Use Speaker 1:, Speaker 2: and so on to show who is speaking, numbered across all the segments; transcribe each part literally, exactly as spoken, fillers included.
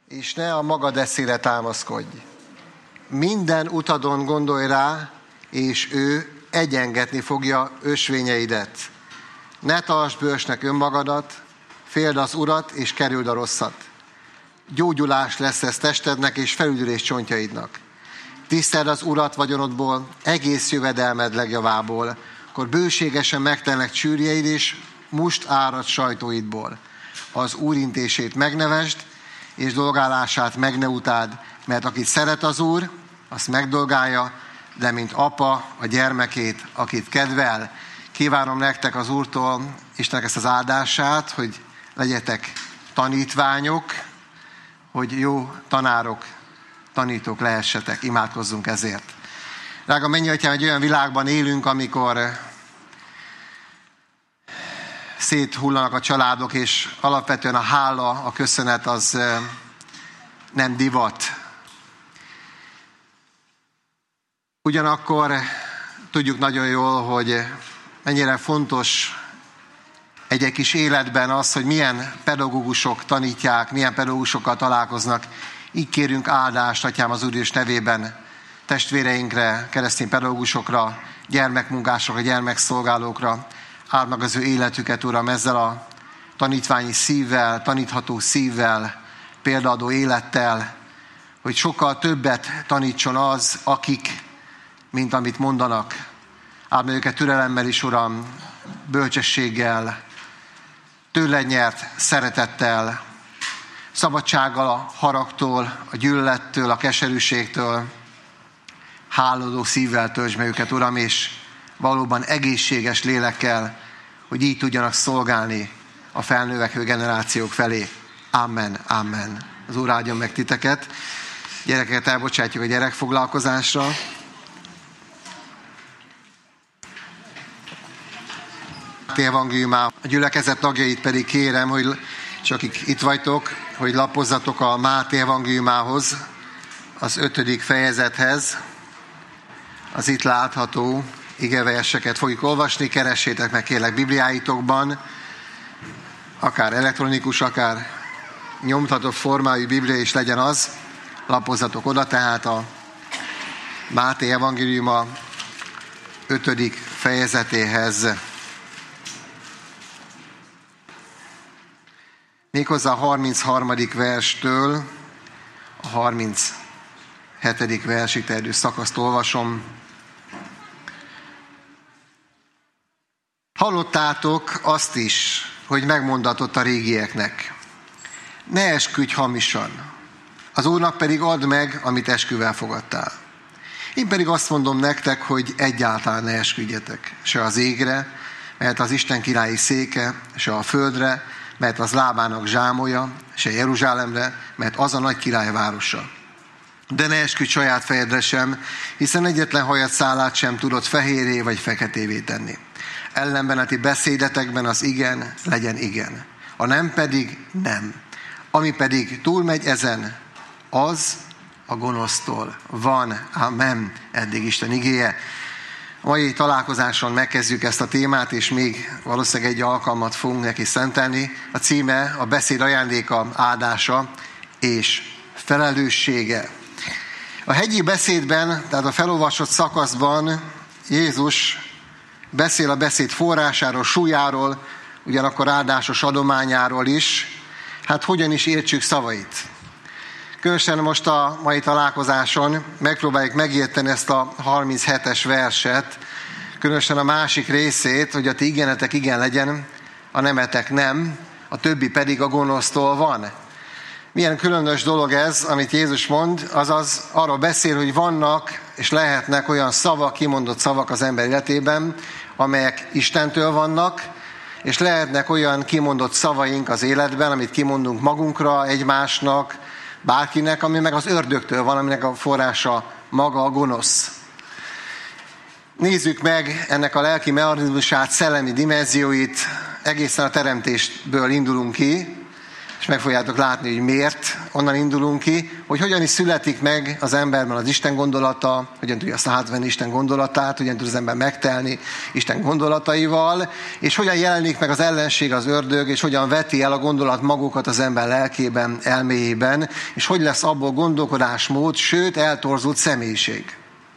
Speaker 1: és ne a magad eszére támaszkodj. Minden utadon gondolj rá, és ő egyengetni fogja ösvényeidet. Ne tartsd bölcsnek önmagadat, féld az Urat, és kerüld a rosszat. Gyógyulás lesz ez testednek, és felüdülés csontjaidnak. Tiszteld az Urat vagyonodból, egész jövedelmed legjavából, akkor bőségesen megtelnek csűrjeid, és must árad sajtóidból. Az Úr intését megnevesd, és dolgálását meg ne utáld, mert akit szeret az Úr, azt megdolgálja, de mint apa a gyermekét, akit kedvel. Kívánom nektek az Úrtól Istennek ezt az áldását, hogy legyetek tanítványok, hogy jó tanárok, tanítók lehessetek. Imádkozzunk ezért. Drága Mennyatyám, egy olyan világban élünk, amikor széthullanak a családok, és alapvetően a hála, a köszönet az nem divat. Ugyanakkor tudjuk nagyon jól, hogy mennyire fontos egy kis életben az, hogy milyen pedagógusok tanítják, milyen pedagógusokkal találkoznak. Így kérünk áldást, Atyám, az Úr Jézus nevében testvéreinkre, keresztény pedagógusokra, gyermekmunkásokra, gyermekszolgálókra. Áld meg az ő életüket, Uram, ezzel a tanítványi szívvel, tanítható szívvel, példaadó élettel, hogy sokkal többet tanítson az, akik, mint amit mondanak. Áld meg őket türelemmel is, Uram, bölcsességgel, tőled nyert szeretettel, szabadsággal a haragtól, a gyűlölettől, a keserűségtől, hálódó szívvel töltsd meg őket, Uram, és valóban egészséges lélekkel, hogy így tudjanak szolgálni a felnövekvő generációk felé. Amen, amen. Az Úr áldjon meg titeket. Gyerekeket elbocsátjuk a gyerekfoglalkozásra. Evangéliumá. A gyülekezet tagjait pedig kérem, hogy és akik itt vagytok, hogy lapozzatok a Máté evangéliumához, az ötödik fejezethez, az itt látható igeverseket fogjuk olvasni, keressétek meg kérlek Bibliáitokban, akár elektronikus, akár nyomtatott formájú Biblia is legyen az, lapozzatok oda, tehát a Máté evangéliuma ötödik fejezetéhez. Méghozzá a harmincharmadik verstől a harminchetedik versig terjedő szakaszt olvasom. Hallottátok azt is, hogy megmondatott a régieknek: ne esküdj hamisan, az Úrnak pedig add meg, amit esküvel fogadtál. Én pedig azt mondom nektek, hogy egyáltalán ne esküdjetek, se az égre, mert az Isten királyi széke, se a földre, mert az lábának zsámolja, se Jeruzsálemre, mert az a nagy király városa. De ne esküdj saját fejedre sem, hiszen egyetlen hajad szálát sem tudod fehéré vagy feketévé tenni. Ellenben a ti beszédetekben az igen legyen igen, a nem pedig nem. Ami pedig túlmegy ezen, az a gonosztól van. Amen. Eddig Isten igéje. A mai találkozáson megkezdjük ezt a témát, és még valószínűleg egy alkalmat fogunk neki szentelni. A címe a beszéd ajándéka, áldása és felelőssége. A hegyi beszédben, tehát a felolvasott szakaszban Jézus beszél a beszéd forrásáról, súlyáról, ugyanakkor áldásos adományáról is. Hát hogyan is értsük szavait? Különösen most a mai találkozáson megpróbáljuk megérteni ezt a harminchetes verset, különösen a másik részét, hogy a ti igenetek igen legyen, a nemetek nem, a többi pedig a gonosztól van. Milyen különös dolog ez, amit Jézus mond, azaz arról beszél, hogy vannak és lehetnek olyan szavak, kimondott szavak az ember életében, amelyek Istentől vannak, és lehetnek olyan kimondott szavaink az életben, amit kimondunk magunkra, egymásnak, bárkinek, ami meg az ördögtől van, aminek a forrása maga a gonosz. Nézzük meg ennek a lelki mechanizmusát, szellemi dimenzióit, egészen a teremtésből indulunk ki. és meg fogjátok látni, hogy miért. Onnan indulunk ki, hogy hogyan is születik meg az emberben az Isten gondolata, hogyan tudja azt átvenni Isten gondolatát, hogyan tud az ember megtelni Isten gondolataival, és hogyan jelenik meg az ellenség, az ördög, és hogyan veti el a gondolat magukat az ember lelkében, elméjében, és hogy lesz abból gondolkodásmód, sőt eltorzult személyiség.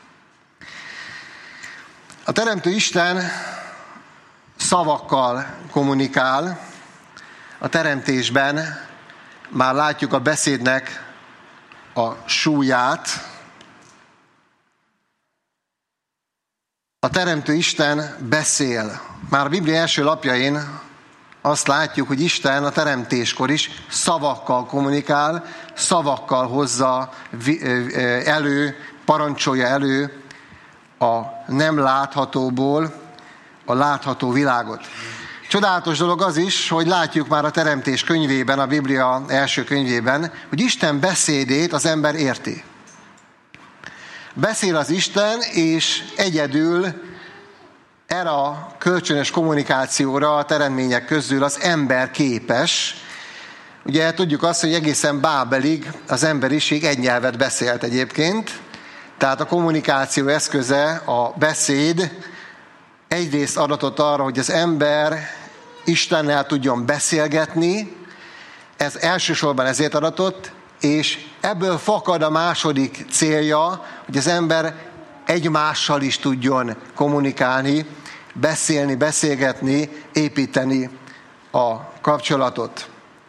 Speaker 1: A Teremtő Isten szavakkal kommunikál. A teremtésben már látjuk a beszédnek a súlyát. A Teremtő Isten beszél. Már a Biblia első lapjain azt látjuk, hogy Isten a teremtéskor is szavakkal kommunikál, szavakkal hozza elő, parancsolja elő a nem láthatóból a látható világot. Csodálatos dolog az is, hogy látjuk már a Teremtés könyvében, a Biblia első könyvében, hogy Isten beszédét az ember érti. Beszél az Isten, és egyedül erre a kölcsönös kommunikációra a teremtmények közül az ember képes. Ugye tudjuk azt, hogy egészen Bábelig az emberiség egy nyelvet beszélt egyébként, tehát a kommunikáció eszköze, a beszéd egyrészt adatot arra, hogy az ember Istennel tudjon beszélgetni, ez elsősorban ezért adatott, és ebből fakad a második célja, hogy az ember egymással is tudjon kommunikálni, beszélni, beszélgetni, építeni a kapcsolatot.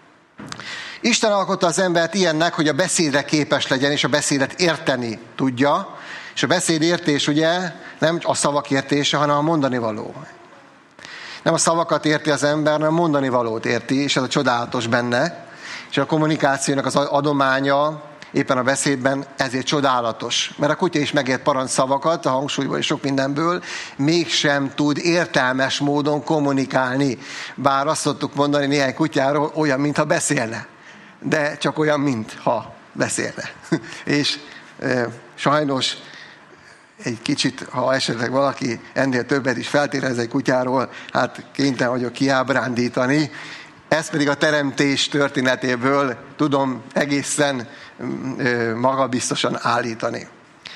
Speaker 1: Isten alkotta az embert ilyennek, hogy a beszédre képes legyen, és a beszédet érteni tudja, és a beszédértés ugye nem a szavak értése, hanem a mondani való. Nem a szavakat érti az ember, hanem a mondani valót érti, és ez a csodálatos benne. És a kommunikációnak az adománya éppen a beszédben ezért csodálatos. Mert a kutya is megért parancsszavakat, a hangsúlyból és sok mindenből, mégsem tud értelmes módon kommunikálni. Bár azt szoktuk mondani néhány kutyáról, olyan, mintha beszélne. De csak olyan, mintha beszélne. és e, sajnos egy kicsit, ha esetleg valaki ennél többet is feltételez egy kutyáról, hát kénytelen vagyok kiábrándítani. Ez pedig a teremtés történetéből tudom egészen magabiztosan állítani.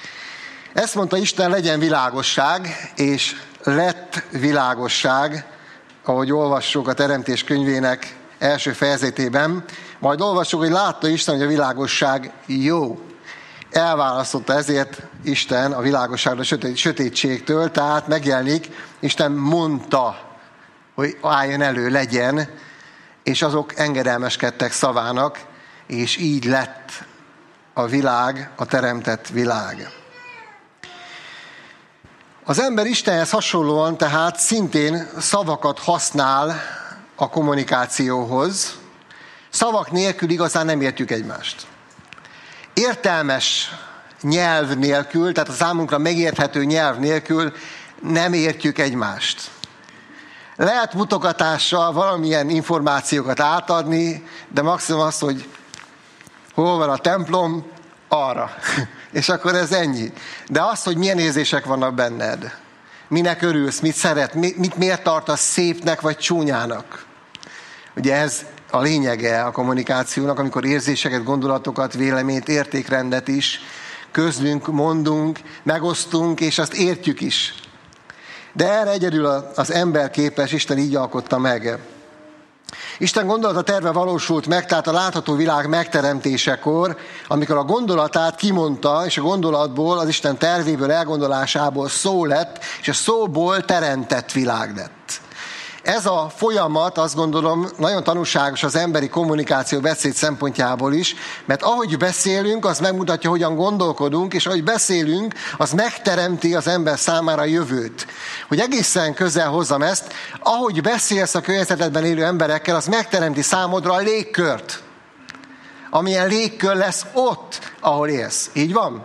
Speaker 1: Ezt mondta Isten, legyen világosság, és lett világosság, ahogy olvassuk a Teremtés könyvének első fejezetében. Majd olvassuk, hogy látta Isten, hogy a világosság jó. Elválasztotta ezért Isten a világosságot a sötét, sötétségtől, tehát megjelenik, Isten mondta, hogy álljon elő, legyen, és azok engedelmeskedtek szavának, és így lett a világ, a teremtett világ. Az ember Istenhez hasonlóan tehát szintén szavakat használ a kommunikációhoz. Szavak nélkül igazán nem értjük egymást. Értelmes nyelv nélkül, tehát a számunkra megérthető nyelv nélkül nem értjük egymást. Lehet mutogatással valamilyen információkat átadni, de maximum az, hogy hol van a templom, arra. És akkor ez ennyi. De az, hogy milyen érzések vannak benned, minek örülsz, mit szeret, mit miért tartasz szépnek vagy csúnyának. Ugye ez a lényege a kommunikációnak, amikor érzéseket, gondolatokat, véleményt, értékrendet is közlünk, mondunk, megosztunk, és azt értjük is. De erre egyedül az ember képes, Isten így alkotta meg. Isten gondolata terve valósult meg, tehát a látható világ megteremtésekor, amikor a gondolatát kimondta, és a gondolatból, az Isten tervéből, elgondolásából szó lett, és a szóból teremtett világ lett. Ez a folyamat, azt gondolom, nagyon tanulságos az emberi kommunikáció beszéd szempontjából is, mert ahogy beszélünk, az megmutatja, hogyan gondolkodunk, és ahogy beszélünk, az megteremti az ember számára a jövőt. Hogy egészen közel hozzam ezt, ahogy beszélsz a környezetedben élő emberekkel, az megteremti számodra a légkört. Amilyen légkör lesz ott, ahol élsz. Így van?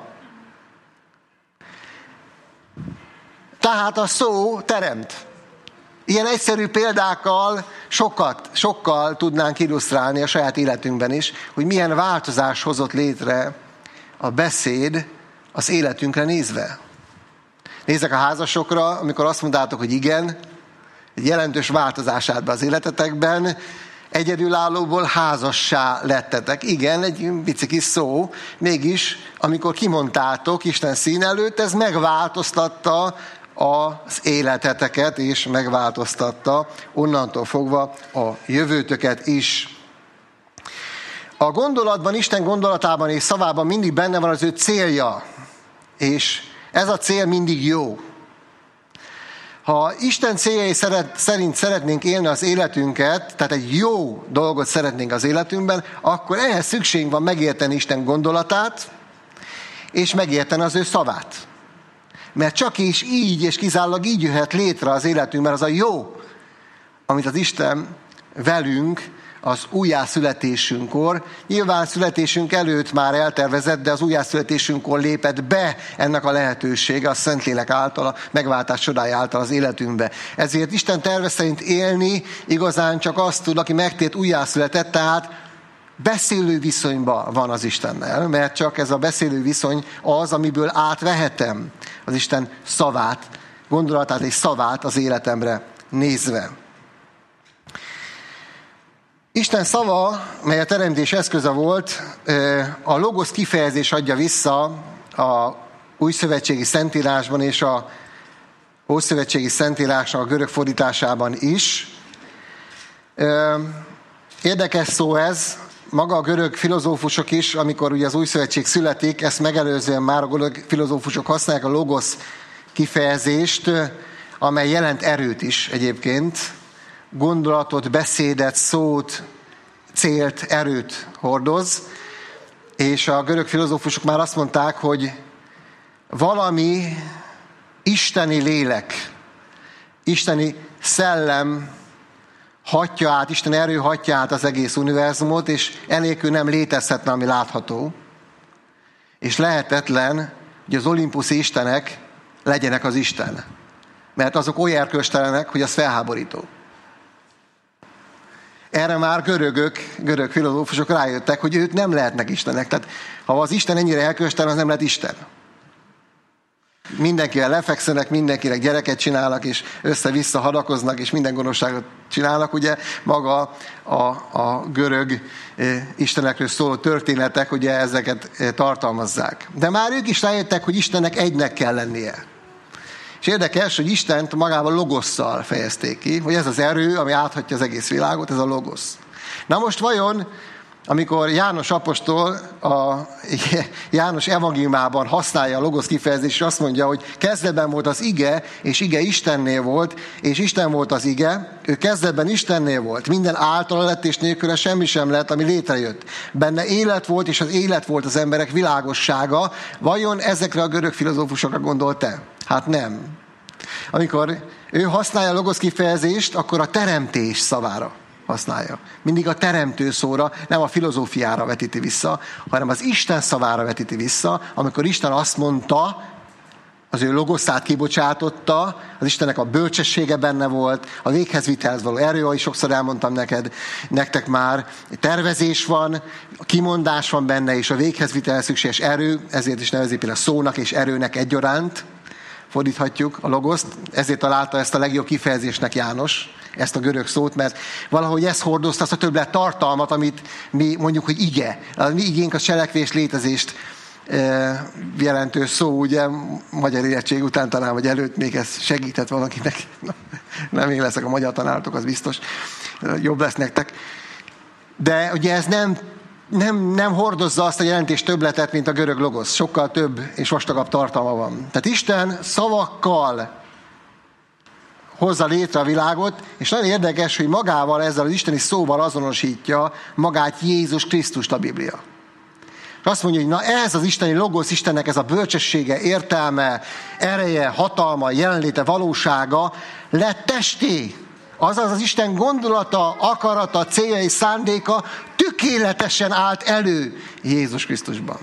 Speaker 1: Tehát a szó teremt. Ilyen egyszerű példákkal sokat, sokkal tudnánk illusztrálni a saját életünkben is, hogy milyen változás hozott létre a beszéd az életünkre nézve. Nézzek a házasokra, amikor azt mondtátok, hogy igen, egy jelentős változás állt be az életetekben, egyedülállóból házassá lettetek. Igen, egy pici kis szó, mégis, amikor kimondtátok Isten szín előtt, ez megváltoztatta az életeteket, és megváltoztatta onnantól fogva a jövőtöket is. A gondolatban, Isten gondolatában és szavában mindig benne van az ő célja, és ez a cél mindig jó. Ha Isten céljai szerint szeretnénk élni az életünket, tehát egy jó dolgot szeretnénk az életünkben, akkor ehhez szükségünk van megérteni Isten gondolatát, és megérteni az ő szavát. Mert csak is így, és kizárólag így jöhet létre az életünkben az a jó, amit az Isten velünk az újjászületésünkkor, nyilván születésünk előtt már eltervezett, de az újjászületésünkkor lépett be ennek a lehetősége a Szentlélek által, a megváltás csodája által az életünkbe. Ezért Isten terve szerint élni igazán csak azt tud, aki megtért újjászületett, tehát beszélő viszonyban van az Istennel, mert csak ez a beszélő viszony az, amiből átvehetem az Isten szavát, gondolatát és szavát az életemre nézve. Isten szava, mely a teremtés eszköze volt, a logosz kifejezés adja vissza a újszövetségi szentírásban és a ószövetségi szentírásnak a görög fordításában is. Érdekes szó ez, maga a görög filozófusok is, amikor ugye az új szövetség születik, ezt megelőzően már a görög filozófusok használják a logosz kifejezést, amely jelent erőt is egyébként, gondolatot, beszédet, szót, célt, erőt hordoz, és a görög filozófusok már azt mondták, hogy valami isteni lélek, isteni szellem hatja át, Isten erő hatja át az egész univerzumot, és enélkül nem létezhetne, ami látható. És lehetetlen, hogy az olimpuszi istenek legyenek az Isten. Mert azok olyan erkölcstelenek, hogy az felháborító. Erre már görögök, görög filozófusok rájöttek, hogy ők nem lehetnek istenek. Tehát ha az Isten ennyire elköstelen, az nem lehet Isten. Mindenkivel lefekszenek, mindenkinek gyereket csinálnak, és össze-vissza hadakoznak, és minden gonoszságot csinálnak. Ugye maga a, a görög e, istenekről szóló történetek ugye ezeket e, tartalmazzák. De már ők is rájöttek, hogy Istennek egynek kell lennie. És érdekes, hogy Istent magával logosszal fejezték ki, hogy ez az erő, ami áthatja az egész világot, ez a logosz. Na most vajon, amikor János apostol a János evangéliumában használja a logosz kifejezést, és azt mondja, hogy kezdetben volt az ige, és ige Istennél volt, és Isten volt az ige, ő kezdetben Istennél volt, minden általa lett, és nélküle semmi sem lett, ami létrejött. Benne élet volt, és az élet volt az emberek világossága. Vajon ezekre a görög filozófusokra gondolt-e? Hát nem. Amikor ő használja a logosz kifejezést, akkor a teremtés szavára használja. Mindig a teremtő szóra, nem a filozófiára vetíti vissza, hanem az Isten szavára vetíti vissza, amikor Isten azt mondta, az ő logoszát kibocsátotta, az Istennek a bölcsessége benne volt, a véghezvitelhez való erő, ahogy sokszor elmondtam neked, nektek már, tervezés van, kimondás van benne, és a véghezvitelhez szükséges erő, ezért is nevezik például szónak és erőnek egyaránt, fordíthatjuk a logoszt, ezért találta ezt a legjobb kifejezésnek János, ezt a görög szót, mert valahogy ez hordozta azt a többlet tartalmat, amit mi mondjuk, hogy ige. A mi igénk a cselekvés, létezést e, jelentő szó, ugye, magyar érettség után talán, vagy előtt még ez segített valakinek. Nem én leszek a magyar tanáratok, az biztos. Jobb lesz nektek. De ugye ez nem Nem, nem hordozza azt a jelentés többletet, mint a görög logosz. Sokkal több és vastagabb tartalma van. Tehát Isten szavakkal hozza létre a világot, és nagyon érdekes, hogy magával, ezzel az isteni szóval azonosítja magát Jézus Krisztust a Biblia. És azt mondja, hogy na ez az isteni logosz, Istennek ez a bölcsessége, értelme, ereje, hatalma, jelenléte, valósága lett testé. Azaz az Isten gondolata, akarata, célja és szándéka tökéletesen állt elő Jézus Krisztusban.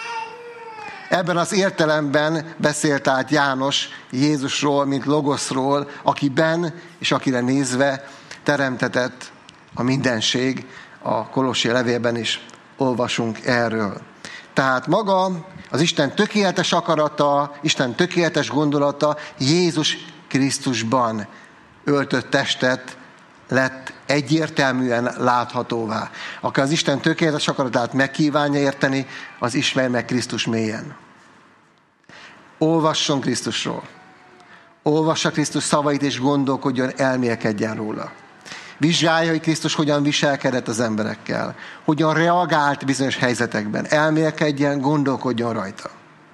Speaker 1: Ebben az értelemben beszélt át János Jézusról, mint logoszról, akiben és akire nézve teremtetett a mindenség. A Kolossi levélben is olvasunk erről. Tehát maga az Isten tökéletes akarata, Isten tökéletes gondolata Jézus Krisztusban öltött testet lett egyértelműen láthatóvá. Aki az Isten tökéletes akaratát megkívánja érteni, az ismer meg Krisztus mélyen. Olvasson Krisztusról. Olvassa Krisztus szavait, és gondolkodjon, elmélkedjen róla. Vizsgálja, hogy Krisztus hogyan viselkedett az emberekkel, hogyan reagált bizonyos helyzetekben. Elmélkedjen, gondolkodjon rajta.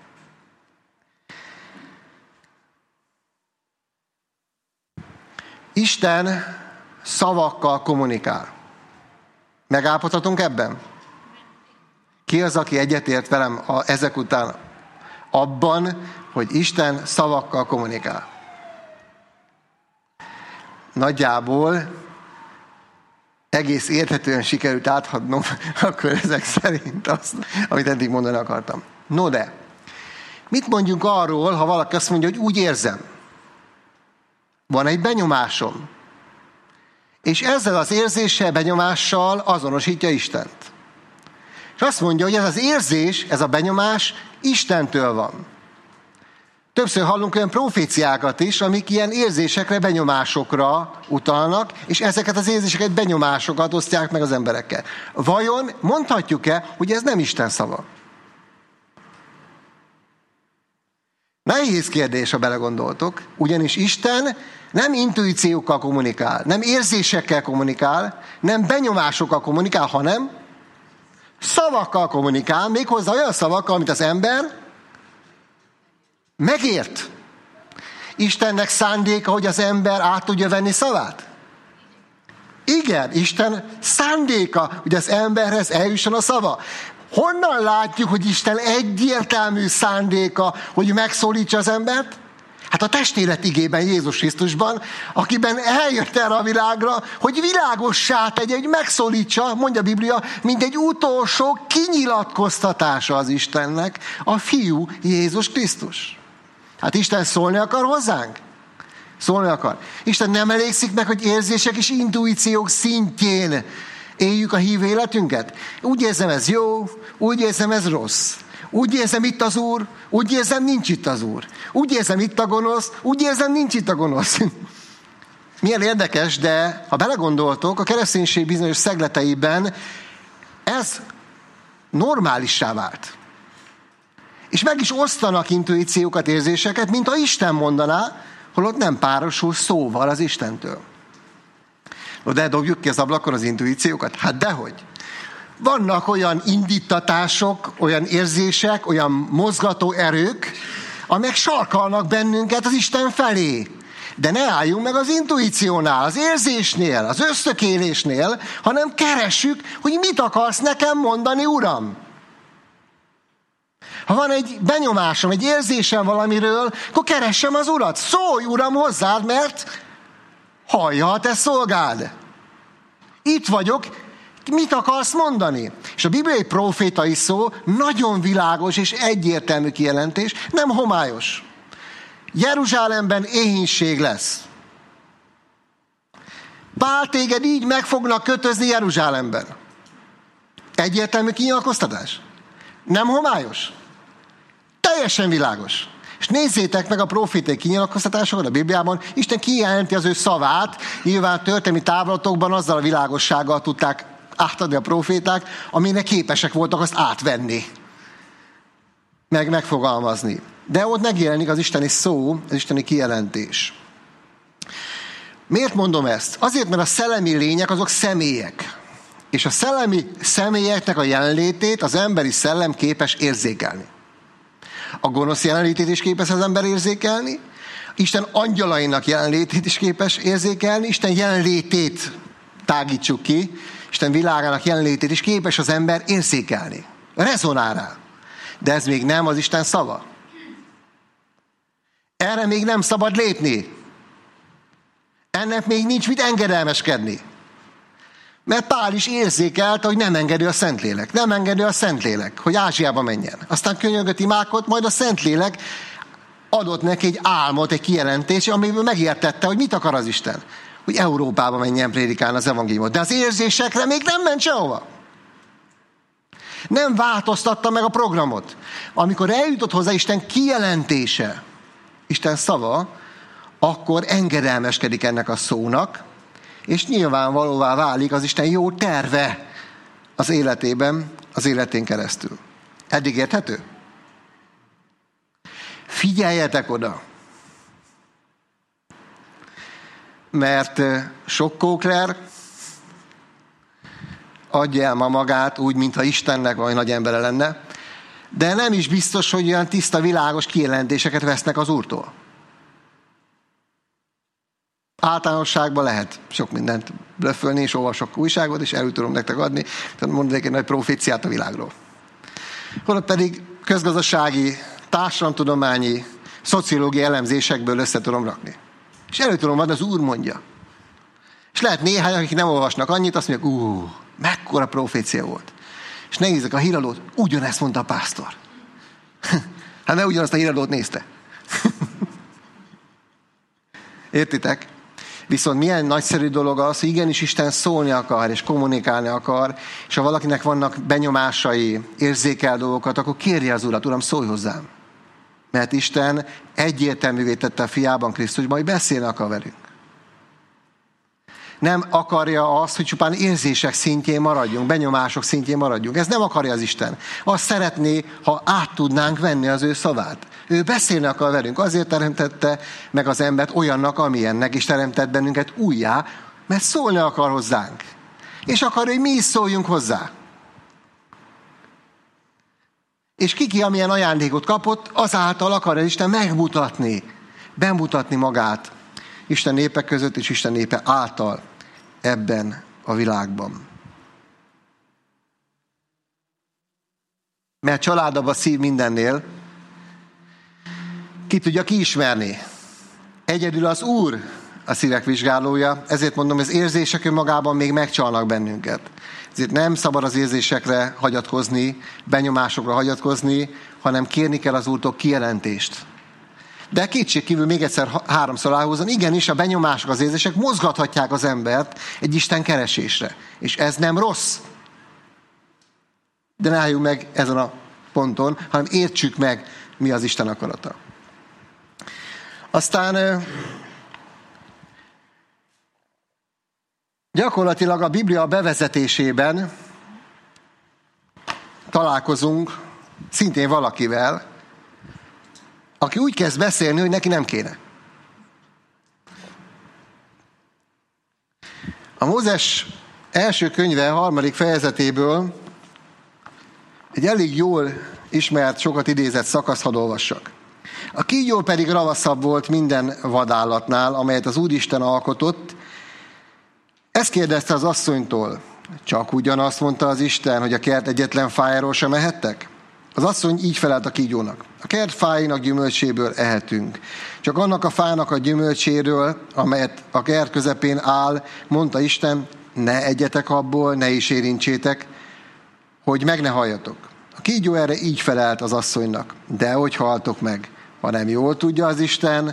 Speaker 1: Isten szavakkal kommunikál. Megállapodhatunk ebben? Ki az, aki egyetért velem a, ezek után abban, hogy Isten szavakkal kommunikál? Nagyjából egész érthetően sikerült áthatnom akkor ezek szerint azt, amit eddig mondani akartam. No de, mit mondjunk arról, ha valaki azt mondja, hogy úgy érzem, van egy benyomásom, és ezzel az érzéssel, benyomással azonosítja Istent. És azt mondja, hogy ez az érzés, ez a benyomás Istentől van. Többször hallunk olyan proféciákat is, amik ilyen érzésekre, benyomásokra utalnak, és ezeket az érzéseket, benyomásokat osztják meg az emberekkel. Vajon mondhatjuk-e, hogy ez nem Isten szava? Nehéz kérdés, ha belegondoltok, ugyanis Isten nem intuíciókkal kommunikál, nem érzésekkel kommunikál, nem benyomásokkal kommunikál, hanem szavakkal kommunikál, méghozzá olyan szavakkal, amit az ember megért. Istennek szándéka, hogy az ember át tudja venni szavát? Igen, Isten szándéka, hogy az emberhez eljusson a szava. Honnan látjuk, hogy Isten egyértelmű szándéka, hogy megszólítsa az embert? Hát a testélet igében, Jézus Krisztusban, akiben eljött erre a világra, hogy világossá tegye, hogy megszólítsa, mondja a Biblia, mint egy utolsó kinyilatkoztatása az Istennek, a Fiú Jézus Krisztus. Hát Isten szólni akar hozzánk? Szólni akar. Isten nem elégszik meg, hogy érzések és intuíciók szintjén éljük a hívő életünket? Úgy érzem, ez jó, úgy érzem, ez rossz. Úgy érzem, itt az Úr, úgy érzem, nincs itt az Úr. Úgy érzem, itt a gonosz, úgy érzem, nincs itt a gonosz. Milyen érdekes, de ha belegondoltok, a kereszténység bizonyos szegleteiben ez normálissá vált. És meg is osztanak intuíciókat, érzéseket, mint ha Isten mondaná, holott nem párosul szóval az Istentől. No, de dobjuk ki az ablakon az intuíciókat? Hát dehogy. Vannak olyan indítatások, olyan érzések, olyan mozgató erők, amelyek sarkalnak bennünket az Isten felé. De ne álljunk meg az intuíciónál, az érzésnél, az ösztökélésnél, hanem keressük, hogy mit akarsz nekem mondani, Uram. Ha van egy benyomásom, egy érzésem valamiről, akkor keressem az Urat. Szólj, Uram, hozzád, mert hallja a te szolgád. Itt vagyok, mit akarsz mondani? És a bibliai profétai szó nagyon világos és egyértelmű kijelentés, nem homályos. Jeruzsálemben éhínség lesz. Pál, téged így meg fognak kötözni Jeruzsálemben. Egyértelmű kinyilatkoztatás. Nem homályos. Teljesen világos. És nézzétek meg a profétai kinyilatkoztatásokat a Bibliában, Isten kijelenti az ő szavát, nyilván történelmi távlatokban azzal a világossággal tudták átadni a proféták, aminek képesek voltak azt átvenni, meg megfogalmazni. De ott megjelenik az isteni szó, az isteni kijelentés. Miért mondom ezt? Azért, mert a szellemi lények azok személyek. És a szellemi személyeknek a jelenlétét az emberi szellem képes érzékelni. A gonosz jelenlétét is képes az ember érzékelni, Isten angyalainak jelenlétét is képes érzékelni, Isten jelenlétét tágítsuk ki, Isten világának jelenlétét is képes az ember érzékelni. Rezonál rá. De ez még nem az Isten szava. Erre még nem szabad lépni. Ennek még nincs mit engedelmeskedni. Mert Pál is érzékelte, hogy nem engedi a Szentlélek. Nem engedi a Szentlélek, hogy Ázsiába menjen. Aztán könyörgött, imádkozott, majd a Szentlélek adott neki egy álmot, egy kijelentés, amiből megértette, hogy mit akar az Isten. Hogy Európába menjen prédikálni az evangéliumot. De az érzésekre még nem ment sehova. Nem változtatta meg a programot. Amikor eljutott hozzá Isten kijelentése, Isten szava, akkor engedelmeskedik ennek a szónak, és nyilvánvalóvá válik az Isten jó terve az életében, az életén keresztül. Eddig érthető? Figyeljetek oda! Mert sok kókler adja el ma magát úgy, mintha Istennek vagy nagy embere lenne, de nem is biztos, hogy olyan tiszta, világos kijelentéseket vesznek az Úrtól. Általánosságban lehet sok mindent blöffölni, és olvasok újságot, és el tudom nektek adni, tehát mondanék egy nagy proféciát a világról. Holott pedig közgazdasági, társadalomtudományi, szociológiai elemzésekből össze tudom rakni. És elő tudom adni, az Úr mondja. És lehet néhány, akik nem olvasnak annyit, azt mondják, ú, mekkora profécia volt. És nézzek a híradót, ugyanezt mondta a pásztor. Hát ne ugyanazt a híradót nézte. Értitek? Viszont milyen nagyszerű dolog az, hogy igenis Isten szólni akar, és kommunikálni akar, és ha valakinek vannak benyomásai, érzékel dolgokat, akkor kérje az Urat, Uram, szólj hozzám. Mert Isten egyértelművé tette a fiában, Krisztusban, hogy beszélni akar velünk. Nem akarja azt, hogy csupán érzések szintjén maradjunk, benyomások szintjén maradjunk. Ez nem akarja az Isten. Azt szeretné, ha át tudnánk venni az ő szavát. Ő beszélni akar velünk. Azért teremtette meg az embert olyannak, amilyennek, és teremtett bennünket újjá, mert szólni akar hozzánk. És akarja, hogy mi is szóljunk hozzá. És kiki, amilyen ajándékot kapott, azáltal akarja Isten megmutatni, bemutatni magát Isten népek között, és Isten népe által ebben a világban. Mert családabb a szív mindennél, ki tudja kiismerni. Egyedül az Úr a szívek vizsgálója, ezért mondom, az érzések önmagában még megcsalnak bennünket. Ezért nem szabad az érzésekre hagyatkozni, benyomásokra hagyatkozni, hanem kérni kell az Úrtól kijelentést. De kétségkívül még egyszer háromszor aláhúzom, igenis a benyomások, az érzések mozgathatják az embert egy Isten keresésre. És ez nem rossz. De ne álljunk meg ezen a ponton, hanem értsük meg, mi az Isten akarata. Aztán gyakorlatilag a Biblia bevezetésében találkozunk szintén valakivel, aki úgy kezd beszélni, hogy neki nem kéne. A Mózes első könyve, harmadik fejezetéből egy elég jól ismert, sokat idézett szakasz, hadd olvassak. A kígyó pedig ravaszabb volt minden vadállatnál, amelyet az Úristen alkotott. Ezt kérdezte az asszonytól. Csak ugyanazt mondta az Isten, hogy a kert egyetlen fájáról sem ehettek? Az asszony így felelt a kígyónak. A kert fáinak gyümölcséből ehetünk. Csak annak a fának a gyümölcséről, amelyet a kert közepén áll, mondta Isten, ne egyetek abból, ne is érintsétek, hogy meg ne halljatok. A kígyó erre így felelt az asszonynak. De hogy haltok meg? Hanem jól tudja az Isten,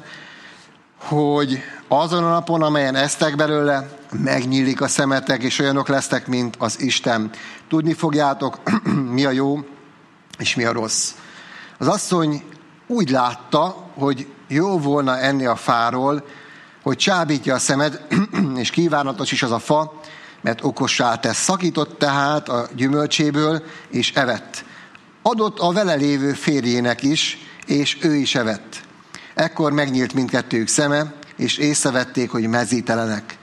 Speaker 1: hogy azon a napon, amelyen esztek belőle, megnyílik a szemetek, és olyanok lesztek, mint az Isten. Tudni fogjátok, mi a jó, és mi a rossz. Az asszony úgy látta, hogy jó volna enni a fáról, hogy csábítja a szemed, és kívánatos is az a fa, mert okossá tesz. Szakított tehát a gyümölcséből, és evett. Adott a vele lévő férjének is, és ő is evett. Ekkor megnyílt mindkettőjük szeme, és észrevették, hogy mezítelenek.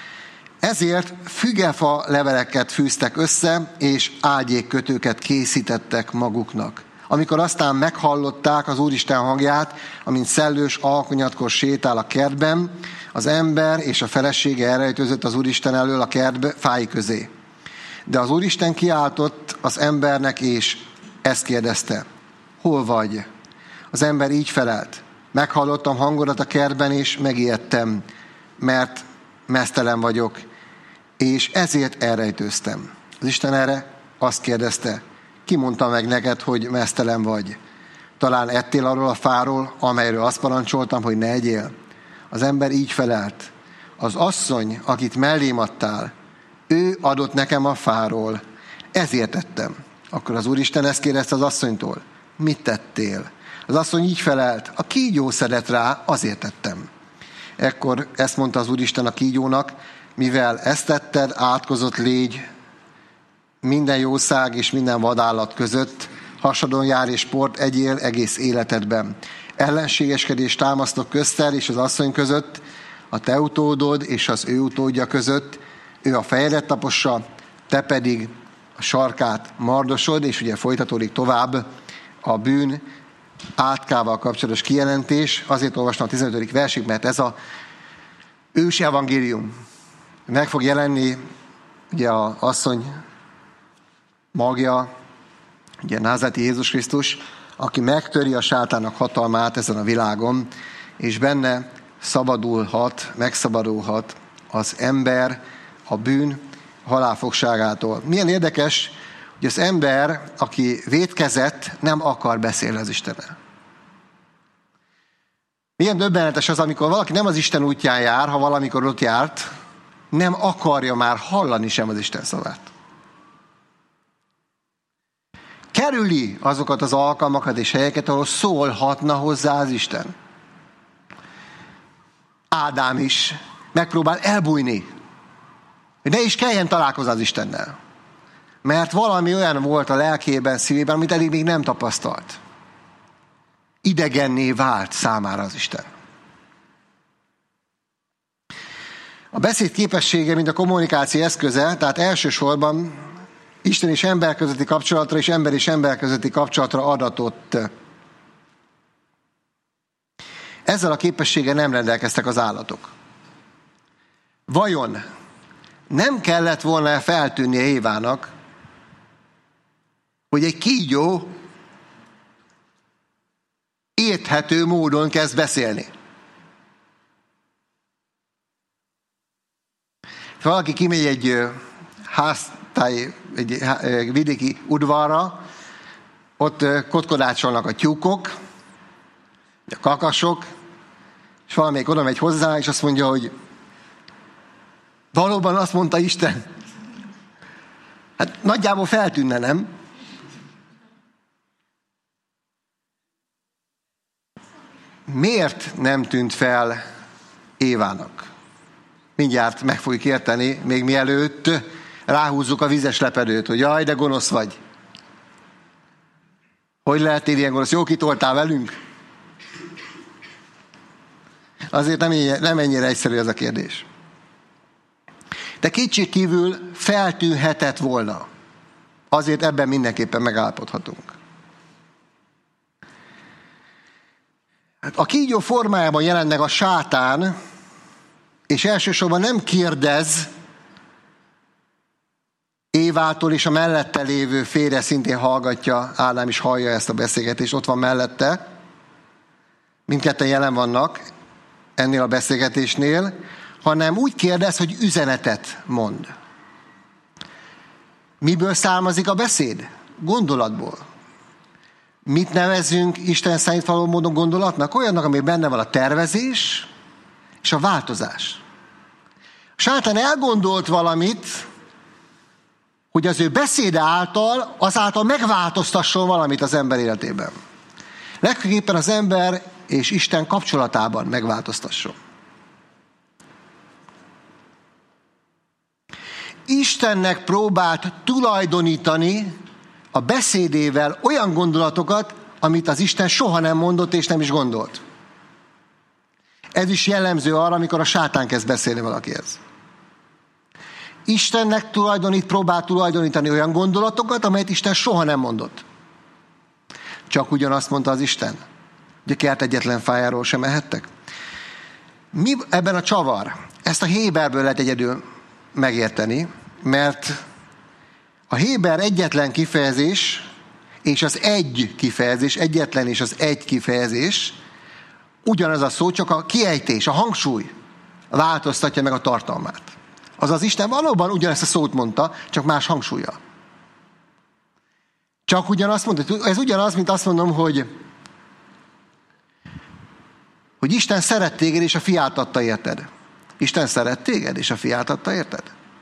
Speaker 1: Ezért fügefa leveleket fűztek össze, és ágyékkötőket készítettek maguknak. Amikor aztán meghallották az Úristen hangját, amint szellős alkonyatkor sétál a kertben, az ember és a felesége elrejtőzött az Úristen elől a kertbe fái közé. De az Úristen kiáltott az embernek, és ezt kérdezte, hol vagy? Az ember így felelt, meghallottam hangodat a kertben, és megijedtem, mert meztelen vagyok, és ezért elrejtőztem. Az Isten erre azt kérdezte, ki mondta meg neked, hogy meztelen vagy? Talán ettél arról a fáról, amelyről azt parancsoltam, hogy ne egyél? Az ember így felelt, az asszony, akit mellém adtál, ő adott nekem a fáról, ezért tettem. Akkor az Úristen ezt kérdezte az asszonytól, mit tettél? Az asszony így felelt, a kígyó szedett rá, azért tettem. Ekkor ezt mondta az Úristen a kígyónak, mivel ezt tetted, átkozott légy minden jószág és minden vadállat között, hasadon jár és port egyél egész életedben. Ellenségeskedést támasztok közted és az asszony között, a te utódod és az ő utódja között, ő a fejedet tapossa, te pedig a sarkát mardosod, és ugye folytatódik tovább a bűn átkával kapcsolatos kijelentés. Azért olvastam a tizenötödik versig, mert ez a ős evangélium. Meg fog jelenni ugye az asszony magja, ugye názáreti Jézus Krisztus, aki megtöri a sátának hatalmát ezen a világon, és benne szabadulhat, megszabadulhat az ember a bűn halálfogságától. Milyen érdekes, hogy az ember, aki vétkezett, nem akar beszélni az Istennel. Milyen döbbenetes az, amikor valaki nem az Isten útján jár, ha valamikor ott járt, nem akarja már hallani sem az Isten szavát. Kerüli azokat az alkalmakat és helyeket, ahol szólhatna hozzá az Isten. Ádám is megpróbál elbújni, hogy ne is kelljen találkozni az Istennel. Mert valami olyan volt a lelkében, szívében, amit eddig még nem tapasztalt. Idegenné vált számára az Isten. A beszéd képessége, mint a kommunikáció eszköze, tehát elsősorban Isten és ember közötti kapcsolatra és ember és ember közötti kapcsolatra adatott. Ezzel a képességgel nem rendelkeztek az állatok. Vajon nem kellett volna feltűnnie Évának, hogy egy kígyó érthető módon kezd beszélni? Ha valaki kimegy egy háztáj, egy vidéki udvarra, ott kotkodácsolnak a tyúkok, a kakasok, és valamelyik oda megy hozzá, és azt mondja, hogy valóban azt mondta Isten. Hát nagyjából feltűnne, nem? Miért nem tűnt fel Évának? Mindjárt meg fogjuk érteni, még mielőtt ráhúzzuk a vizes lepedőt, hogy jaj, de gonosz vagy. Hogy lehettél ilyen gonosz? Jó kitoltál velünk? Azért nem, nem ennyire egyszerű ez a kérdés. De kétségkívül feltűnhetett volna. Azért ebben mindenképpen megállapodhatunk. A kígyó formájában jelent meg a sátán, és elsősorban nem kérdez Évától, és a mellette lévő férje szintén hallgatja, Ádám is hallja ezt a beszélgetést, ott van mellette. Mindketten jelen vannak ennél a beszélgetésnél, hanem úgy kérdez, hogy üzenetet mond. Miből származik a beszéd? Gondolatból. Mit nevezünk Isten szerint való módon gondolatnak? Olyannak, ami benne van a tervezés és a változás. A sátán elgondolt valamit, hogy az ő beszéde által, azáltal megváltoztasson valamit az ember életében. Legfőképpen az ember és Isten kapcsolatában megváltoztasson. Istennek próbált tulajdonítani a beszédével olyan gondolatokat, amit az Isten soha nem mondott és nem is gondolt. Ez is jellemző arra, amikor a sátán kezd beszélni valakihez. Istennek tulajdonít, próbál tulajdonítani olyan gondolatokat, amelyet Isten soha nem mondott. Csak ugyanazt mondta az Isten. Ugye kert egyetlen fájáról sem ehettek. Mi ebben a csavar? Ezt a Héberből lehet egyedül megérteni, mert a Héber egyetlen kifejezés és az egy kifejezés, egyetlen és az egy kifejezés ugyanaz a szó, csak a kiejtés, a hangsúly változtatja meg a tartalmát. Azaz Isten valóban ugyanezt a szót mondta, csak más hangsúlya. Csak ugyanazt mondta, ez ugyanaz, mint azt mondom, hogy hogy Isten szeret téged, és a fiát adta érted. Isten szeret téged, és a fiát adta érted.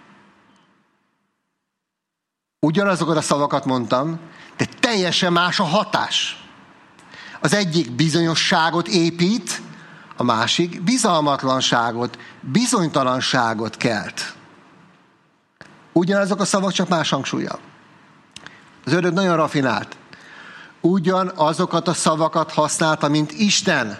Speaker 1: Ugyanazokat a szavakat mondtam, de teljesen más a hatás. Az egyik bizonyosságot épít, A másik bizalmatlanságot, bizonytalanságot kelt. Ugyanazok a szavak, csak más hangsúllyal. Az ördög nagyon rafinált. Ugyanazokat a szavakat használta, mint Isten.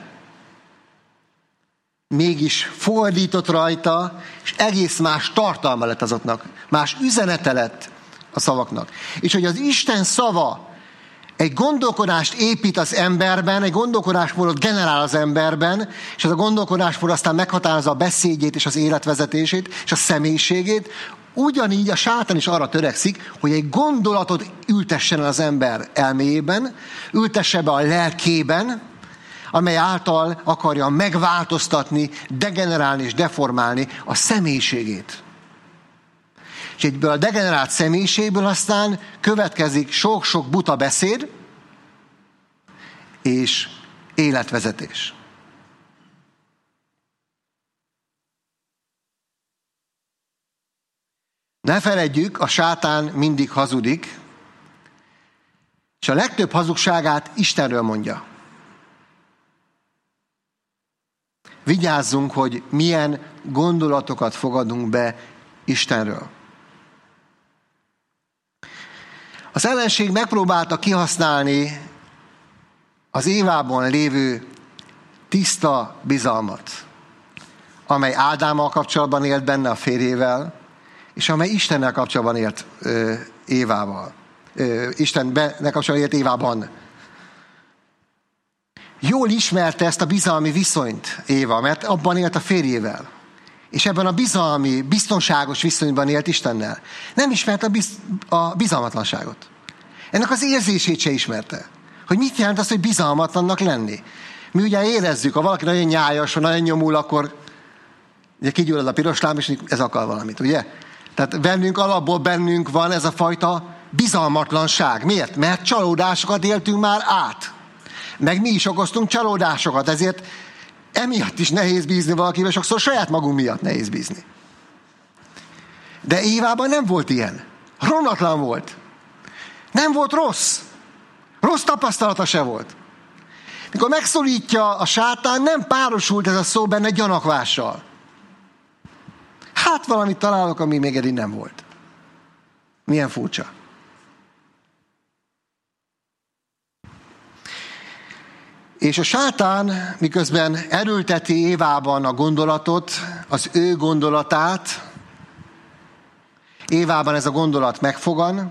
Speaker 1: Mégis fordított rajta, és egész más tartalma lett azoknak. Más üzenete lett a szavaknak. És hogy az Isten szava egy gondolkodást épít az emberben, egy gondolkodásmódot generál az emberben, és ez a gondolkodásmód aztán meghatározza a beszédjét és az életvezetését és a személyiségét, ugyanígy a sátán is arra törekszik, hogy egy gondolatot ültessen el az ember elméjében, ültesse be a lelkében, amely által akarja megváltoztatni, degenerálni és deformálni a személyiségét. És egyből a degenerált személyiségből aztán következik sok-sok buta beszéd és életvezetés. Ne feledjük, a sátán mindig hazudik, és a legtöbb hazugságát Istenről mondja. Vigyázzunk, hogy milyen gondolatokat fogadunk be Istenről. Az ellenség megpróbálta kihasználni az Évában lévő tiszta bizalmat, amely Ádámmal kapcsolatban élt benne a férjével, és amely Istennel kapcsolatban élt ö, Évával. Ö, Istennel kapcsolatban élt Évában. Jól ismerte ezt a bizalmi viszonyt Éva, mert abban élt a férjével. És ebben a bizalmi, biztonságos viszonyban élt Istennel. Nem ismerte a, biz, a bizalmatlanságot. Ennek az érzését se ismerte. Hogy mit jelent az, hogy bizalmatlannak lenni. Mi ugye érezzük, ha valaki nagyon nyájas, ha nagyon nyomul, akkor ugye kigyullad a piros lámp, és ez akar valamit, ugye? Tehát bennünk, alapból bennünk van ez a fajta bizalmatlanság. Miért? Mert csalódásokat éltünk már át. Meg mi is okoztunk csalódásokat, ezért emiatt is nehéz bízni valakivel, sokszor saját magunk miatt nehéz bízni. De Évában nem volt ilyen. Romlatlan volt. Nem volt rossz. Rossz tapasztalata se volt. Mikor megszólítja a sátán, nem párosult ez a szó benne gyanakvással. Hát valamit találok, ami még eddig nem volt. Milyen furcsa. És a sátán, miközben erőlteti Évában a gondolatot, az ő gondolatát, Évában ez a gondolat megfogan,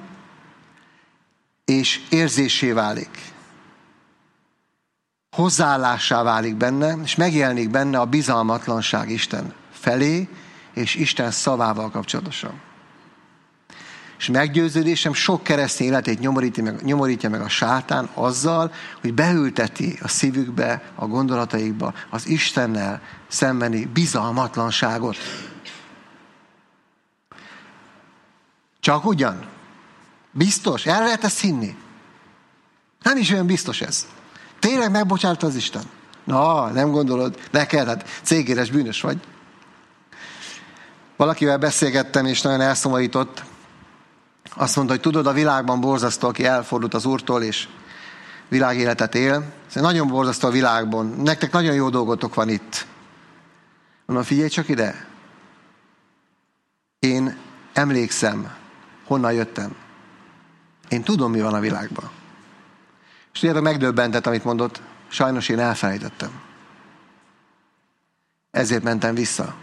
Speaker 1: és érzésé válik. Hozzáállássá válik benne, és megjelenik benne a bizalmatlanság Isten felé, és Isten szavával kapcsolatosan. És meggyőződésem, sok keresztény életét nyomorítja meg, nyomorítja meg a sátán azzal, hogy beülteti a szívükbe, a gondolataikba az Istennel szembeni bizalmatlanságot. Csak ugyan? Biztos? El lehet ezt hinni? Nem is olyan biztos ez. Tényleg megbocsátta az Isten? Na, nem gondolod? Neked, hát cégéres bűnös vagy. Valakivel beszélgettem, és nagyon elszomorított. Azt mondta, hogy tudod, a világban borzasztó, aki elfordult az Úrtól, és világéletet él. Nagyon borzasztó a világban. Nektek nagyon jó dolgotok van itt. Mondom, figyelj csak ide. Én emlékszem, honnan jöttem. Én tudom, mi van a világban. És tudjátok, megdöbbentett, amit mondott. Sajnos én elfelejtettem. Ezért mentem vissza.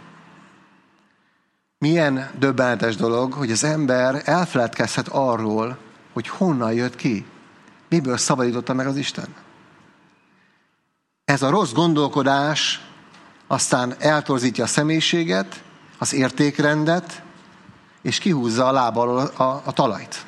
Speaker 1: Milyen döbbenetes dolog, hogy az ember elfeledkezhet arról, hogy honnan jött ki. Miből szabadította meg az Isten. Ez a rossz gondolkodás aztán eltorzítja a személyiséget, az értékrendet, és kihúzza a lába alól a, a, a talajt.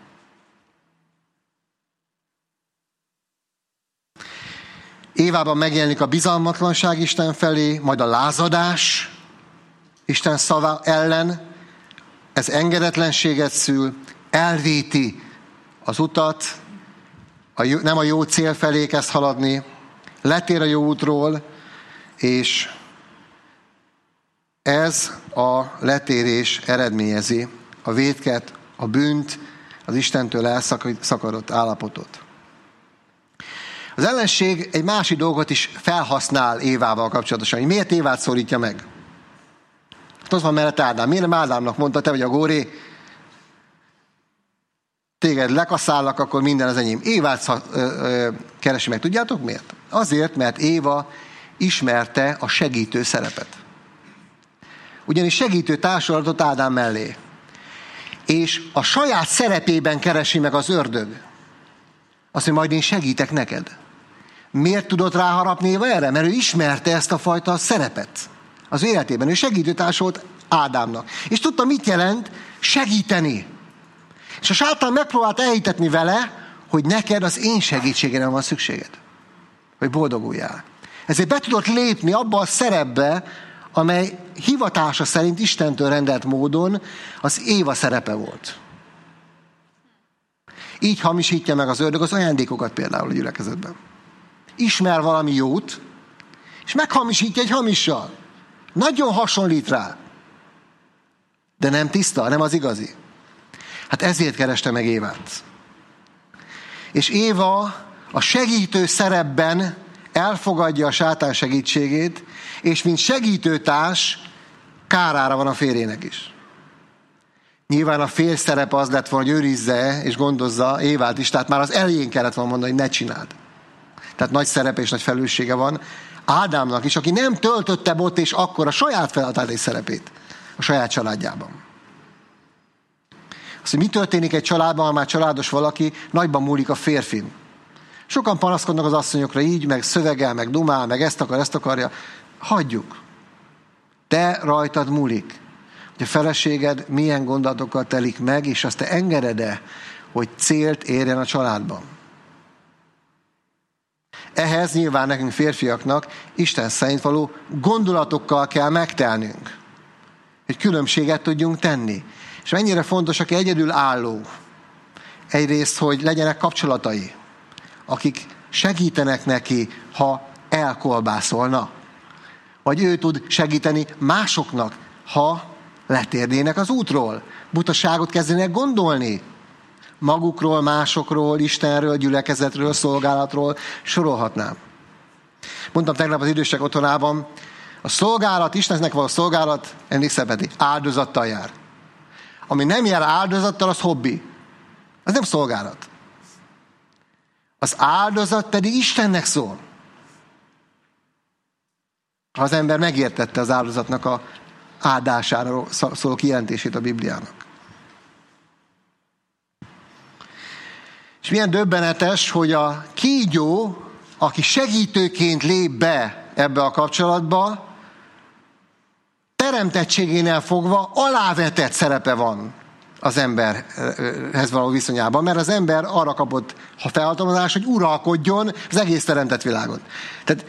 Speaker 1: Évában megjelenik a bizalmatlanság Isten felé, majd a lázadás Isten szava ellen, ez engedetlenséget szül, elvéti az utat, a jó, nem a jó cél felé kezd haladni, letér a jó útról, és ez a letérés eredményezi a vétket, a bűnt, az Istentől elszakadott állapotot. Az ellenség egy másik dolgot is felhasznál Évával kapcsolatosan, hogy miért Évát szólítja meg. Ott van mellett Ádám. Miért nem Ádámnak mondta, te vagy a góré, téged lekaszállak, akkor minden az enyém. Évát ö, ö, keresi meg. Tudjátok miért? Azért, mert Éva ismerte a segítő szerepet. Ugyanis segítő társulatot Ádám mellé. És a saját szerepében keresi meg az ördög. Azt mondja, majd én segítek neked. Miért tudott ráharapni Éva erre? Mert ő ismerte ezt a fajta szerepet az életében. Ő segítőtárs volt Ádámnak. És tudta, mit jelent segíteni. És a sátán megpróbált elhitetni vele, hogy neked az én segítségére van szükséged. Hogy boldoguljál. Ezért be tudott lépni abba a szerepbe, amely hivatása szerint Istentől rendelt módon az Éva szerepe volt. Így hamisítja meg az ördög az ajándékokat például a gyülekezetben. Ismer valami jót, és meghamisítja egy hamissal. Nagyon hasonlít rá. De nem tiszta, nem az igazi. Hát ezért kereste meg Évát. És Éva a segítő szerepben elfogadja a sátán segítségét, és mint segítőtárs kárára van a férjének is. Nyilván a férj szerepe az lett volna, hogy őrizze és gondozza Évát is, tehát már az elején kellett volna mondani, hogy ne csináld. Tehát nagy szerepe és nagy felelőssége van Ádámnak is, aki nem töltötte ott és akkor a saját feladatát és szerepét a saját családjában. Azt, hogy mi történik egy családban, ha már családos valaki, nagyban múlik a férfin. Sokan panaszkodnak az asszonyokra így, meg szövegel, meg dumál, meg ezt akar, ezt akarja. Hagyjuk. Te rajtad múlik, hogy a feleséged milyen gondolatokkal telik meg, és azt te engeded-e, hogy célt érjen a családban. Ehhez nyilván nekünk férfiaknak Isten szerint való gondolatokkal kell megtelnünk, hogy különbséget tudjunk tenni. És mennyire fontos, aki egyedül álló. Egyrészt, hogy legyenek kapcsolatai, akik segítenek neki, ha elkolbászolna. Vagy ő tud segíteni másoknak, ha letérnének az útról. Butaságot kezdenek gondolni. Magukról, másokról, Istenről, gyülekezetről, szolgálatról, sorolhatnám. Mondtam tegnap az idősek otthonában, a szolgálat, Istennek való szolgálat, emlékszel Peti, áldozattal jár. Ami nem jár áldozattal, az hobbi. Az nem szolgálat. Az áldozat pedig Istennek szól. Ha az ember megértette az áldozatnak a áldásáról szóló kijelentését a Bibliának. És milyen döbbenetes, hogy a kígyó, aki segítőként lép be ebbe a kapcsolatba, teremtettségénél fogva alávetett szerepe van az emberhez való viszonyában, mert az ember arra kapott ha felhatalmazás, hogy uralkodjon az egész teremtett világon. Tehát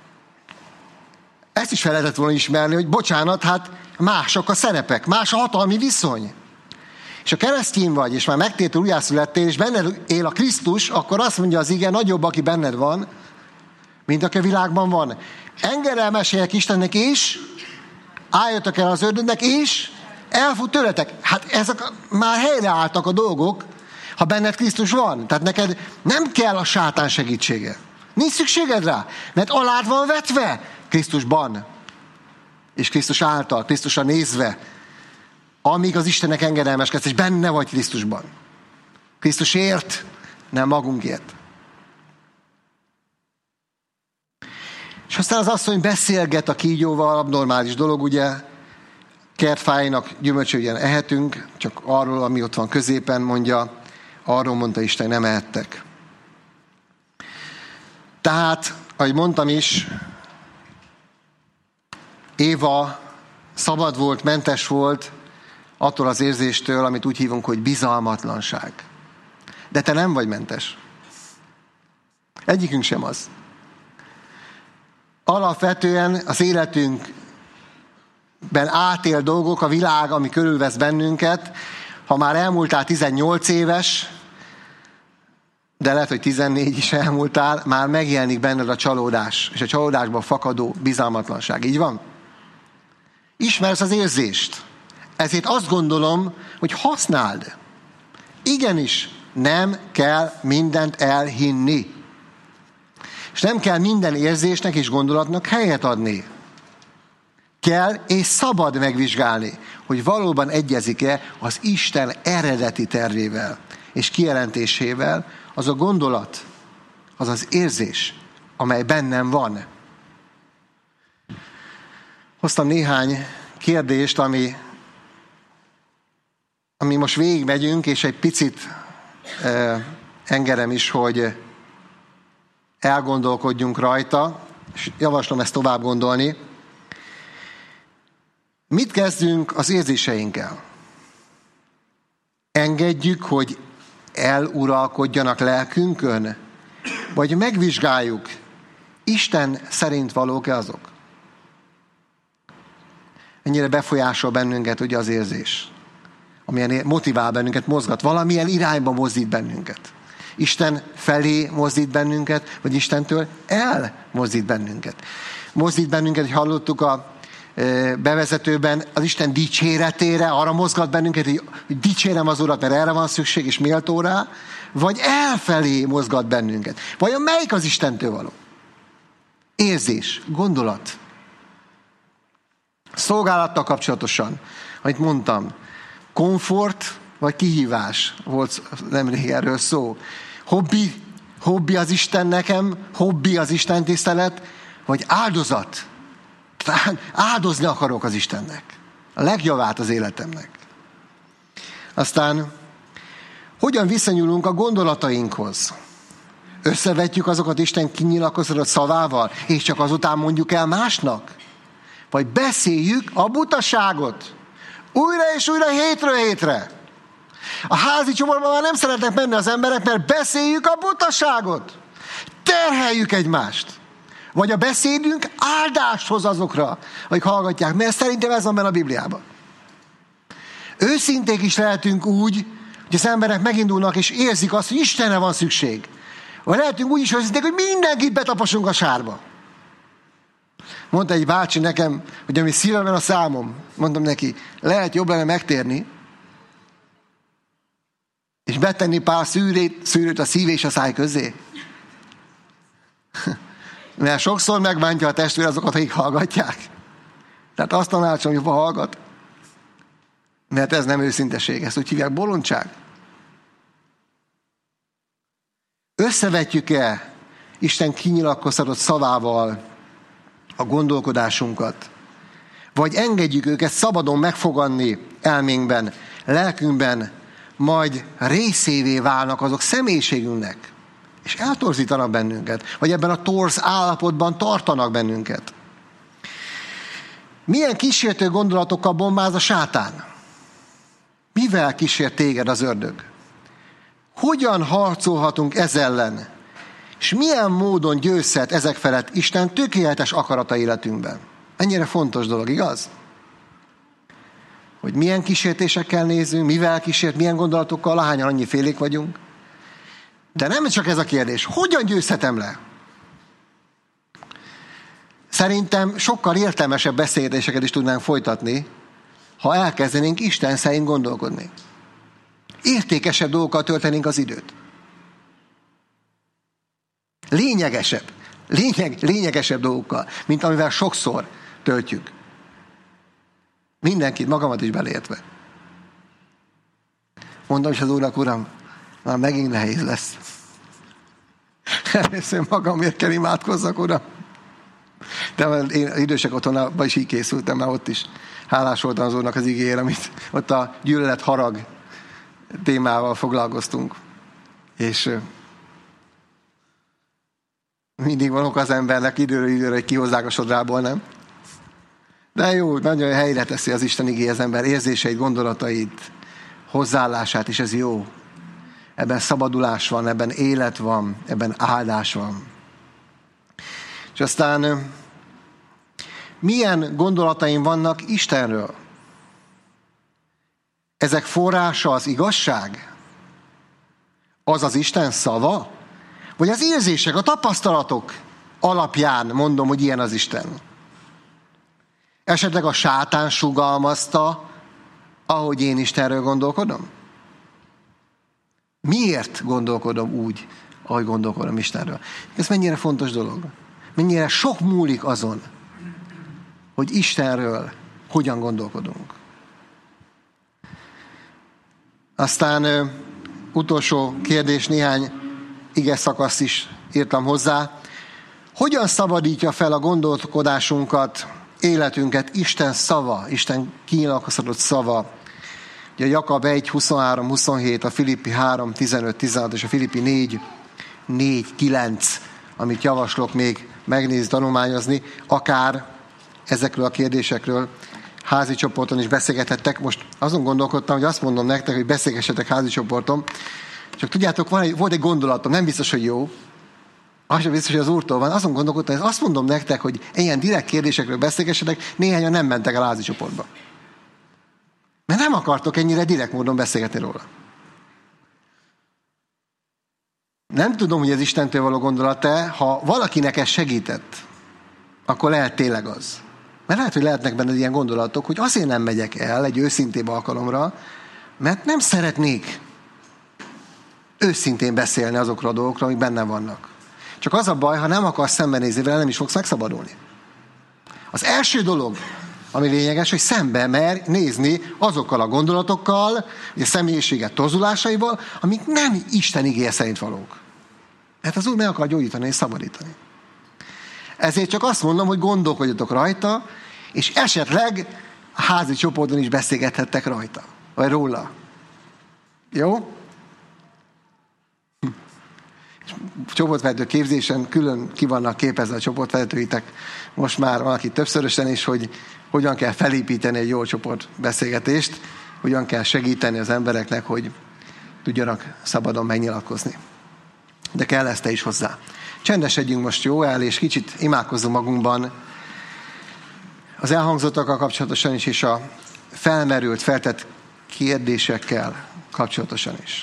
Speaker 1: ezt is fel lehetett volna ismerni, hogy bocsánat, hát mások a szerepek, más a hatalmi viszony. És ha keresztény vagy, és már megtértél, újjászülettél, és benned él a Krisztus, akkor azt mondja az ige, nagyobb, aki benned van, mint aki a világban van. Engedelmesélyek Istennek is, álljatok el az ördögnek, és elfut tőletek. Hát ezek már helyreálltak a dolgok, ha benned Krisztus van. Tehát neked nem kell a sátán segítsége. Nincs szükséged rá, mert alád van vetve Krisztusban. És Krisztus által, Krisztusra nézve, amíg az Istennek engedelmeskedsz, és benne vagy Krisztusban. Krisztusért, nem magunkért. És aztán az asszony beszélget a kígyóval, abnormális dolog, ugye, kertfájnak gyümölcsö ugyan ehetünk, csak arról, ami ott van középen, mondja, arról mondta Isten, nem ehettek. Tehát, ahogy mondtam is, Éva szabad volt, mentes volt attól az érzéstől, amit úgy hívunk, hogy bizalmatlanság. De te nem vagy mentes. Egyikünk sem az. Alapvetően az életünkben átél dolgok, a világ, ami körülvesz bennünket, ha már elmúltál tizennyolc éves, de lehet, hogy tizennégy is elmúltál, már megjelenik benned a csalódás, és a csalódásban fakadó bizalmatlanság. Így van? Ismersz az érzést. Ezért azt gondolom, hogy használd. Igenis, nem kell mindent elhinni. És nem kell minden érzésnek és gondolatnak helyet adni. Kell és szabad megvizsgálni, hogy valóban egyezik-e az Isten eredeti tervével és kijelentésével az a gondolat, az az érzés, amely bennem van. Hoztam néhány kérdést, ami, ami most végigmegyünk, és egy picit eh, engedem is, hogy elgondolkodjunk rajta, és javaslom ezt tovább gondolni. Mit kezdünk az érzéseinkkel? Engedjük, hogy eluralkodjanak lelkünkön? Vagy megvizsgáljuk, Isten szerint valók-e azok? Ennyire befolyásol bennünket ugye az érzés, amilyen motivál bennünket, mozgat, valamilyen irányba mozdít bennünket. Isten felé mozdít bennünket, vagy Istentől elmozdít bennünket. Mozdít bennünket, hogy hallottuk a bevezetőben, az Isten dicséretére, arra mozgat bennünket, hogy dicsérem az Urat, mert erre van szükség, és méltó rá, vagy elfelé mozgat bennünket. Vajon melyik az Istentől való? Érzés, gondolat. Szolgálattal kapcsolatosan, amit mondtam, komfort vagy kihívás volt nemrég erről szó. Hobbi, hobbi az Isten nekem, hobbi az Isten tisztelet, vagy áldozat. Áldozni akarok az Istennek. A legjavát az életemnek. Aztán hogyan viszonyulunk a gondolatainkhoz? Összevetjük azokat Isten kinyilatkozott szavával, és csak azután mondjuk el másnak? Vagy beszéljük a butaságot? Újra és újra, hétről hétre. A házi csoportban már nem szeretnek menni az emberek, mert beszéljük a butaságot. Terheljük egymást. Vagy a beszédünk áldást hoz azokra, akik hallgatják, mert szerintem ez van benne a Bibliában. Őszinték is lehetünk úgy, hogy az emberek megindulnak és érzik azt, hogy Istenre van szükség. Vagy lehetünk úgy is őszinték, hogy mindenkit betaposunk a sárba. Mondta egy bácsi nekem, hogy ami szívemben a számom, mondtam neki, lehet jobb lenne megtérni, és betenni pár szűrét, szűrőt a szív és a száj közé. Mert sokszor megbántja a testvér azokat, akik hallgatják. Tehát azt tanácsom, hogy hallgat. Mert ez nem őszinteség, ezt úgy hívják bolondság. Összevetjük-e Isten kinyilatkoztatott szavával a gondolkodásunkat? Vagy engedjük őket szabadon megfogadni elménkben, lelkünkben, majd részévé válnak azok személyiségünknek, és eltorzítanak bennünket, vagy ebben a torz állapotban tartanak bennünket. Milyen kísértő gondolatokkal bombáz a sátán? Mivel kísért téged az ördög? Hogyan harcolhatunk ez ellen? És milyen módon győzhet ezek felett Isten tökéletes akarata életünkben? Ennyire fontos dolog, igaz? Hogy milyen kísértésekkel nézünk, mivel kísért, milyen gondolatokkal, ahányan annyi félék vagyunk. De nem csak ez a kérdés. Hogyan győzhetem le? Szerintem sokkal értelmesebb beszélgetéseket is tudnánk folytatni, ha elkezdenénk Isten szerint gondolkodni. Értékesebb dolgokkal töltenénk az időt. Lényegesebb. Lényeg, lényegesebb dolgokkal, mint amivel sokszor töltjük. Mindenkit, magamat is beleértve. Mondom is az Úrnak, Uram, már megint nehéz lesz. Először magamért kell imádkozzak, Uram. De én idősek otthonában is így készültem, már ott is hálás voltam az Úrnak az igéért, amit ott a gyűlölet harag témával foglalkoztunk. És mindig van ok az embernek időről időre, hogy kihozzák a sodrából, nem? De jó, nagyon helyre teszi az Isten igéje az ember érzéseit, gondolatait, hozzáállását, és ez jó. Ebben szabadulás van, ebben élet van, ebben áldás van. És aztán milyen gondolataim vannak Istenről? Ezek forrása az igazság? Az az Isten szava? Vagy az érzések, a tapasztalatok alapján mondom, hogy ilyen az Isten? Esetleg a sátán sugalmazta, ahogy én Istenről gondolkodom? Miért gondolkodom úgy ahogy gondolkodom Istenről. Ez mennyire fontos dolog. Mennyire sok múlik azon, hogy Istenről hogyan gondolkodunk. Aztán ö, utolsó kérdés, néhány ige szakaszt is írtam hozzá. Hogyan szabadítja fel a gondolkodásunkat, életünket Isten szava, Isten kinyilatkoztatott szava? Ugye a Jakab egy, huszonhárom, huszonhét, a Filippi három, tizenöt, tizenhat és a Filippi négy, négy, kilenc, amit javaslok még megnézni, tanulmányozni, akár ezekről a kérdésekről házi csoporton is beszélgethettek. Most azon gondolkodtam, hogy azt mondom nektek, hogy beszélgessetek házi csoporton. Csak tudjátok, van egy, volt egy gondolatom, nem biztos, hogy jó, az sem biztos, hogy az Úrtól van. Azon gondolkodtam, hogy azt mondom nektek, hogy ilyen direkt kérdésekről beszélgessetek, néhányan nem mentek el házi csoportba. Mert nem akartok ennyire direkt módon beszélgetni róla. Nem tudom, hogy ez Istentől való gondolat-e, ha valakinek ez segített, akkor lehet tényleg az. Mert lehet, hogy lehetnek benne ilyen gondolatok, hogy azért nem megyek el egy őszintébb alkalomra, mert nem szeretnék őszintén beszélni azokról a dolgokról, amik benne vannak. Csak az a baj, ha nem akarsz szembenézni vele, nem is fogsz megszabadulni. Az első dolog, ami lényeges, hogy szembe mer nézni azokkal a gondolatokkal, a személyiséget tozulásaival, amik nem Isten igéje szerint valók. Mert az Úr meg akar gyógyítani és szabadítani. Ezért csak azt mondom, hogy gondolkodjatok rajta, és esetleg a házi csoporton is beszélgethettek rajta, vagy róla. Jó? Csoportvezető képzésen külön ki vannak képezve a csoportvezetőitek. Most már valaki többszörösen is, hogy hogyan kell felépíteni egy jó csoportbeszélgetést, hogyan kell segíteni az embereknek, hogy tudjanak szabadon megnyilatkozni. De kell ezt te is hozzá. Csendesedjünk most, jó el, és kicsit imádkozzunk magunkban az elhangzottakkal kapcsolatosan is, és a felmerült, feltett kérdésekkel kapcsolatosan is.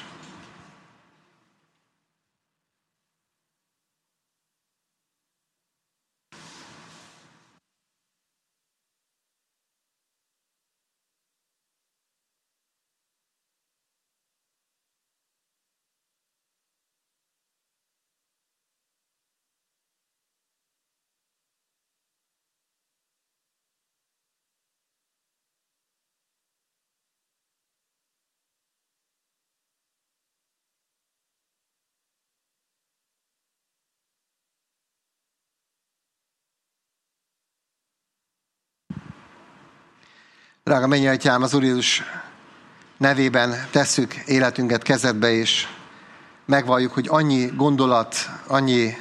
Speaker 1: Drága mennyei Atyám, az Úr Jézus nevében tesszük életünket kezedbe, és megvalljuk, hogy annyi gondolat, annyi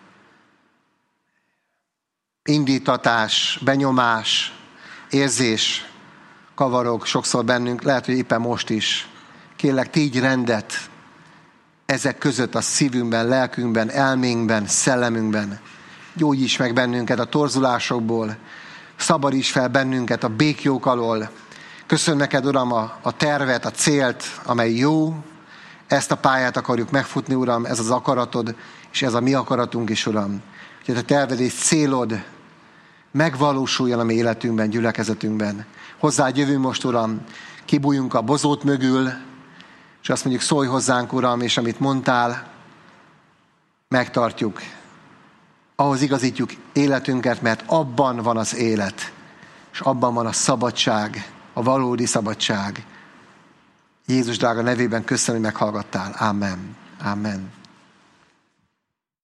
Speaker 1: indítatás, benyomás, érzés kavarog sokszor bennünk, lehet, hogy éppen most is. Kérlek, tégy rendet ezek között a szívünkben, lelkünkben, elménkben, szellemünkben. Gyógyíts meg bennünket a torzulásokból, szabadíts fel bennünket a békjók alól. Köszönöm neked, Uram, a, a tervet, a célt, amely jó. Ezt a pályát akarjuk megfutni, Uram, ez az akaratod, és ez a mi akaratunk is, Uram. Hogy a terved és célod megvalósuljon a mi életünkben, gyülekezetünkben. Hozzád jövünk most, Uram, kibújjunk a bozót mögül, és azt mondjuk, szólj hozzánk, Uram, és amit mondtál, megtartjuk. Ahhoz igazítjuk életünket, mert abban van az élet, és abban van a szabadság, a valódi szabadság. Jézus drága nevében köszönöm, hogy meghallgattál. Amen. Amen.